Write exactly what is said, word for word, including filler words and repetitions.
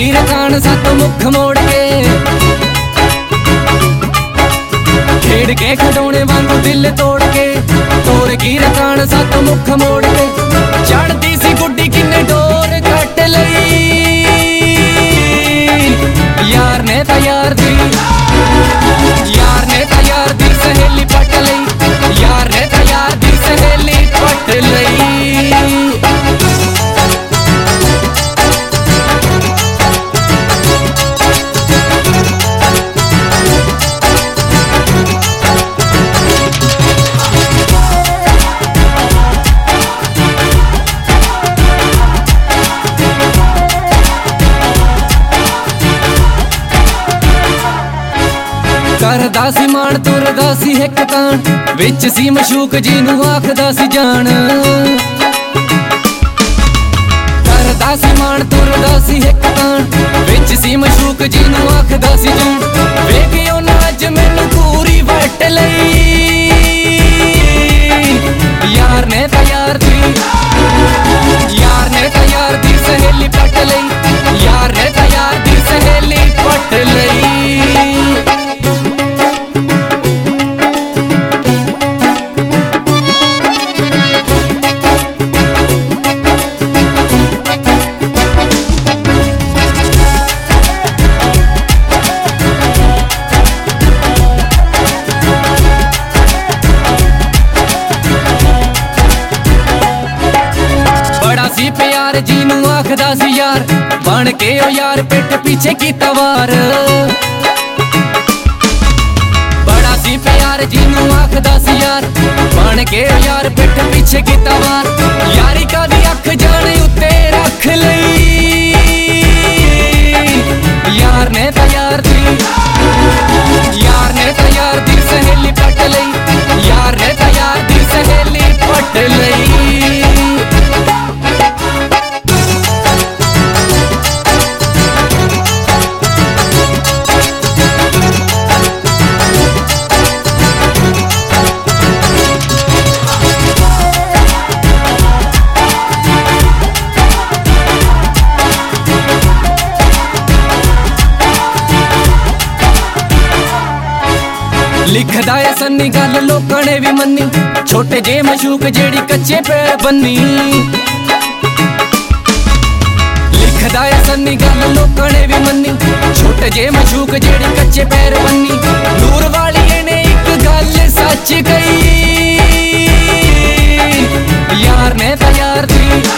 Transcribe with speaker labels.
Speaker 1: की रकान सत मुख मोड़ के, खेड़ के खडौने वांगू दिल तोड़ के, तोड़ की रकान सत मुख मोड़ के, चढ़दी सी गुड्डी किन्ने डोर कट लई, यार ने ता यार दी, यार ने ता यार दी सहेली पट लई, यार ने ता यार दी सहेली पट लई। करदा सी मान तुरदा सी हिक तान, विच सी मशूक जिनू आखदा सी जान, करदा सी मान तुरदा सी हिक तान, विच सी मशूक जिनू आखदा सी जान, वेखियो ना अज मैनू पूरी वट लई, यार ने ता यार दी, यार ने ता यार दी सहेली पट लई, यार ने ता यार दी सहेली पट लई। सी प्यार जीनू आखदा सी यार, बन के ओ यार पिठ पीछे कीता वार, बड़ा सी प्यार जीनू आखदा सी यार, बन के ओ यार पिठ पीछे कीता वार, यारी कादी अख जाने उत्ते रख लई, यार ने ता यार दी, यार ने ता यार दी सहेली पट लई, यार ने ता यार दी सहेली पट लई। लिखदा है सन्नी गल लोकां ने भी मन्नी, छोटे जे मशूक जेड़ी कच्चे पैर बन्नी, लिखदा है सन्नी गल लोकां ने भी मन्नी, छोटे जे मशूक जेड़ी कच्चे पैर बन्नी, नूर वाली ने एक गल सच कही, यार ने ता यार दी,